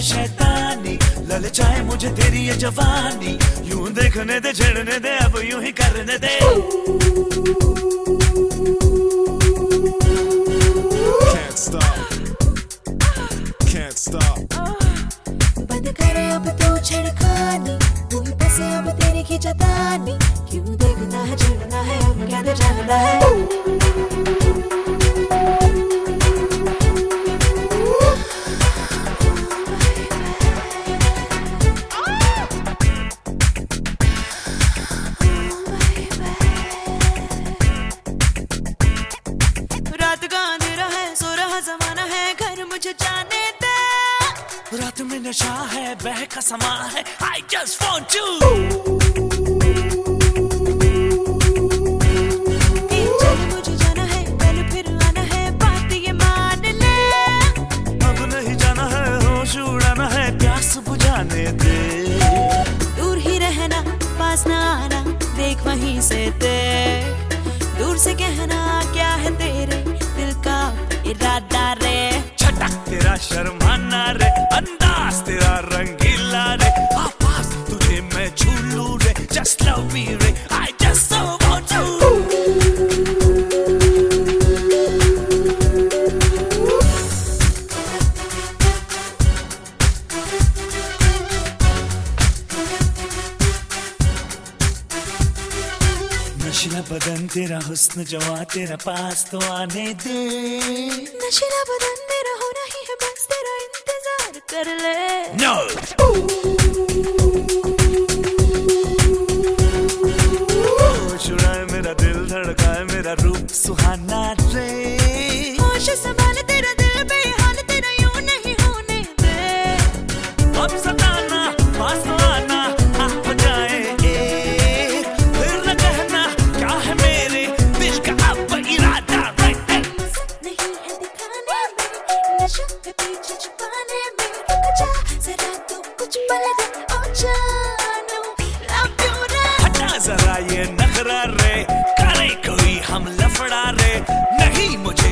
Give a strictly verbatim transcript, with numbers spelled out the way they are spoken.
शैतानी, ललचाए मुझे तेरी ये जवानी, यूं देखने दे छेड़ने दे अब यूं ही करने दे। Can't stop, can't stop. बंद करे अब तू छिड़खानी, तुम पे से अब तेरी खिंचतानी, क्यों देखना है चिढ़ना है अब क्या दे जानना है। रात का अंधेरा है, सो रहा जमाना है, घर मुझे जाने दे। रात में नशा है, बहका समा है, I just want you। चल मुझे जाना है, कल फिर आना है, बात ये मान ले। अब नहीं जाना है, होश उड़ाना है, प्यास बुझाने दे। दूर ही रहना, पास ना आना, देख वहीं से देख, दूर से कहना क्या है तेरे दिल का इरादा रे। छटक तेरा शर्माना रे, अंदाज तेरा रंगीला रे, पास तुझे मैं छू लूं रे, just love me रे, I just so want you। नशीला बदन तेरा हुस्न जवां तेरा पास तो आने दे। नशीला बदन मेरा होना ही है, बस तेरा इंतजार कर ले। No। होश उड़ाए मेरा दिल धड़काए मेरा रूप सुहाना रे। होश संभाल तेरा दिल बेहाल, तेरा यूं नहीं होने दे। अब सताना पास तो आना, आप जाए एक, फिर न कहना क्या है मेरे दिल का अब इरादा रे। नहीं है दिखाने में, नशा है पीछे छुपाने में, जा जरा तू कुछ पल दे ओ जानू, love you रे। हटा जरा ये नखरा रे, करे कोई हम लफड़ा रे, नहीं मुझे